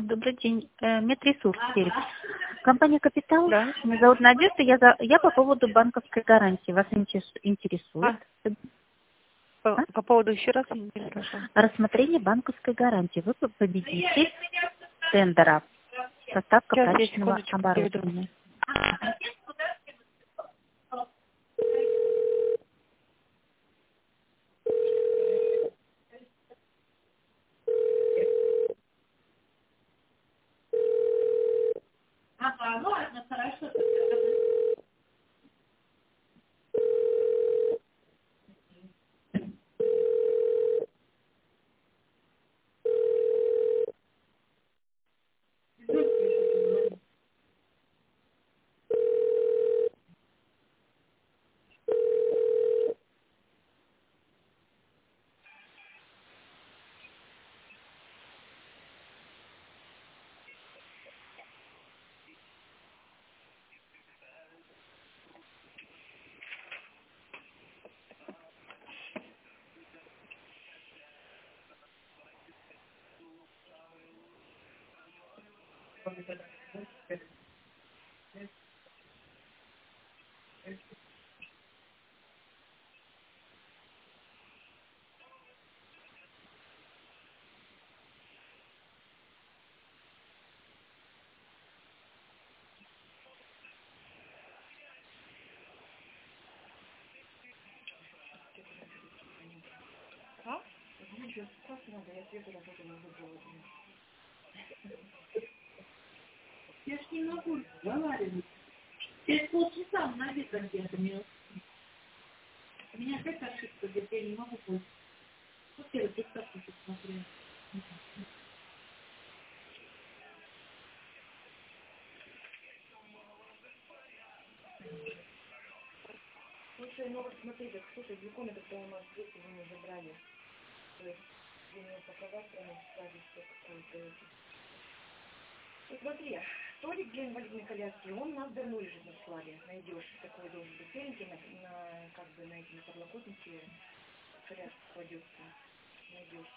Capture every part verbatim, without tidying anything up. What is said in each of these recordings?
Добрый день. Э, Медресурс. Компания «Капитал». Да. Меня зовут Надежда. Я, за... я по поводу банковской гарантии. Вас интерес- интересует? А, по, А? по поводу еще раз интересно. Рассмотрение банковской гарантии. Вы победитель тендера. Поставка Сейчас, я прачечного секундочку перейду. оборудования. Ага, ну ладно, хорошо. А? Ну, ничего, как надо, я среду работу на выбору. Я ж не могу разговаривать. Через полчаса на обед где-то мне. У меня опять ошибка, где-то я не могу пользоваться. Вот я приставку посмотрела. Слушай, ну вот смотри, так, слушай, глюконы, когда у нас здесь, вы не забрали. То есть, мне показать прямо сразу все какое-то. Ну смотри, столик для инвалидной коляски, он нас давно лежит на складе. Найдешь такой должен быть беленький, на, на, как бы на эти на подлокотники коляска кладется. Найдешь.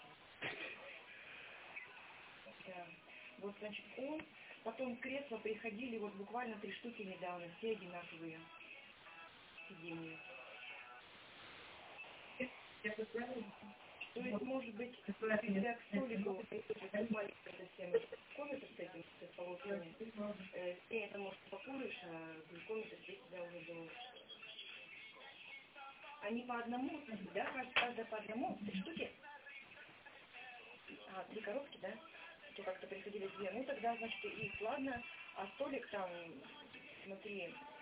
Да. Вот, значит, он, потом кресла приходили, вот буквально три штуки недавно, все одинаковые сиденья. То есть, может быть, придя к столику, это маленькая совсем комната с этим, с полосками, э, ты это, может, покуришь, а комната здесь тебя уже было. Они по одному, да, каждая по одному, три штуки? А, три коробки, да? То как-то приходили две. Ну, тогда, значит, их, ладно, а столик там, смотри,